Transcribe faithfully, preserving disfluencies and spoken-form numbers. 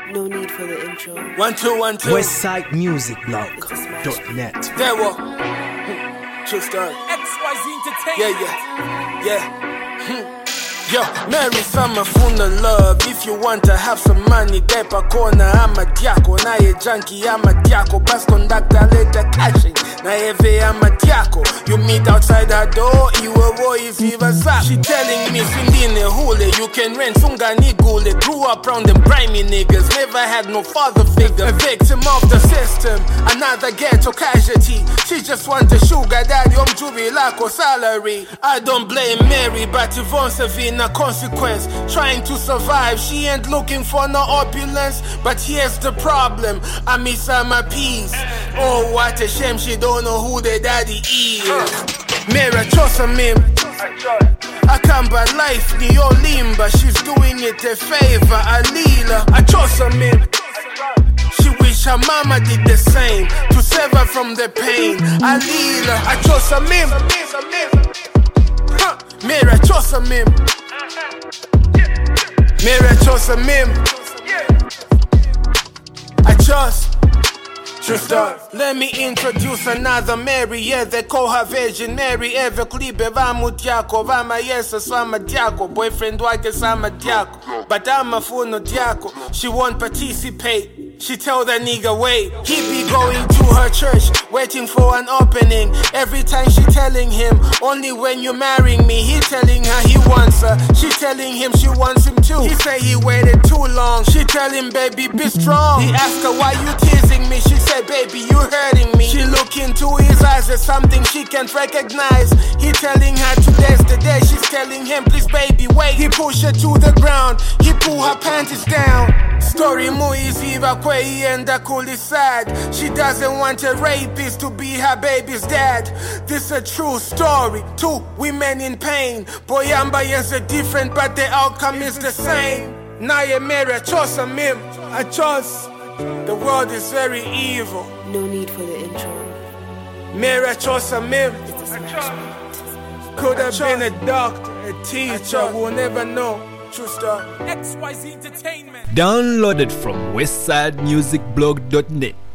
No need for the intro. One, two, one, two. Westside Music Blog dot net. There we True story. X Y Z Entertainment. Yeah, yeah, yeah. Yo, Mary Summer full of love. If you want to have some money, get a corner, I'm a diako. Na ye junkie, I'm a diako. Bus conductor, later cashing. Na eve, I'm a diako. You meet outside her door, you a boy if you was up. She telling me, Sindine hule, you can rent Sungani gule. Grew up round them grimy niggas, never had no father figure. A victim of the system, another ghetto casualty. She just want a sugar daddy, um jubilako salary. I don't blame Mary, but Yvonne Savine. A consequence, trying to survive. She ain't looking for no opulence, but here's the problem. I miss her my peace. Oh, what a shame she don't know who the daddy is. Mera chosa mim. I can't buy life ni yo limba. She's doing it a favor. Alila, I chosa mim. She wish her mama did the same to save her from the pain. Alila, I chosa mim. Mera chosa mim. Mary, I chose a meme. I chose. True story. Let me introduce another Mary. Yeah, they call her Virgin Mary. Eve klibe vamu diako. Vama yesa swama diako. Boyfriend wake sama diako. But I'm a fool no diako. She won't participate. She tell that nigga wait. He be going to her church, waiting for an opening. Every time she telling him, only when you marrying me. He telling her he wants her. She telling him she wants him too. He say he waited too long. She tell him, baby, be strong. He ask her, why you teasing me? She said, baby, you hurting me. She look into his eyes, there's something she can't recognize. He telling her today's the day. She's telling him, please, baby, wait. He push her to the ground. He pull her panties down. Story mu easy kwe ienda kuli sad. She doesn't want a rapist to be her baby's dad. This a true story. Two women in pain. Boyamba is a different, but the outcome is the same. Naye Mary, I chose a mim. I chose. The world is very evil. No need for the intro. Mary, I chose a mim. It's a smash. Could have been a doctor, a teacher, we'll never know. True story. X Y Z Entertainment. Downloaded from Westside Music Blog dot net.